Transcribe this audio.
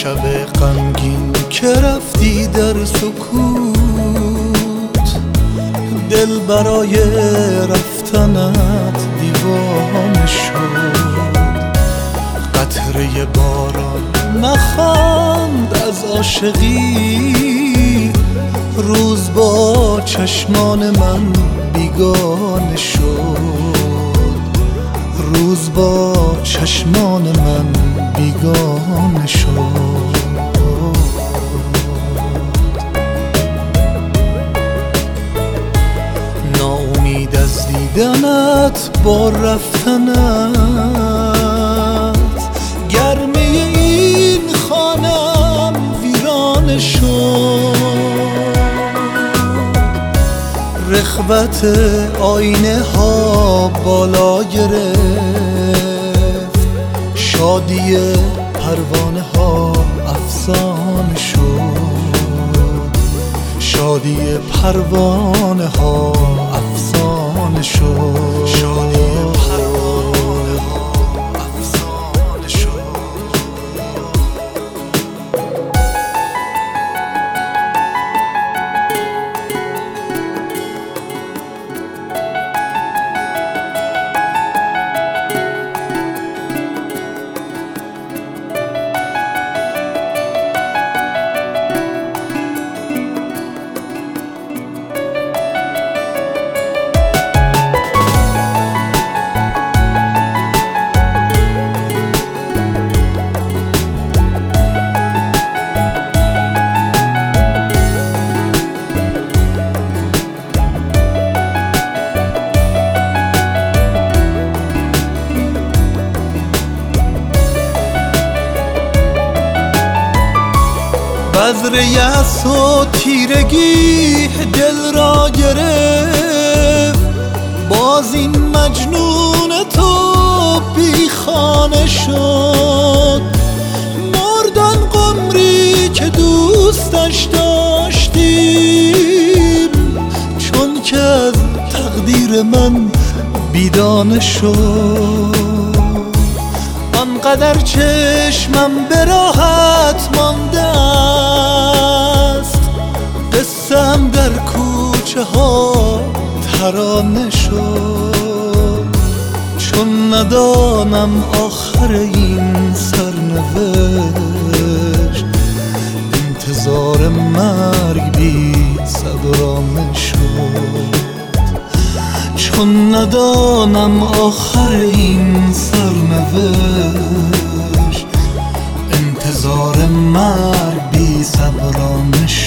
شب غمگین که رفتی در سکوت، دل برای رفتنت دیوانه شد. قطره باران نخواند از عاشقی، روز با چشمان من بیگانه شد. روز با چشمان من بیگانه شد. ناامید از دیدنت با رفتنت، گرمه این خانم ویرانه شد. رخوت آینه ها بالا گرفت، شادی پروانه ها افسانه شد. شادی پروانه ها افسانه شد. شادی پروانه ها افسانه شد. بذر یأس و تیرگی دل را گرفت، باز این مجنون تو بی خانه شد. مردن قمری که دوستش داشتیم، چون که از تقدیر من بیدانه شد. آنقدر چشمم به راحت مانده است، قصه‌ام در کوچه ها ترانه شد. چون ندانم آخر این سرنوشت، انتظار مرگ بی صبرانه شد. چون ندانم آخر این سرنوشت، انتظار مرگ بی صبرانه شد.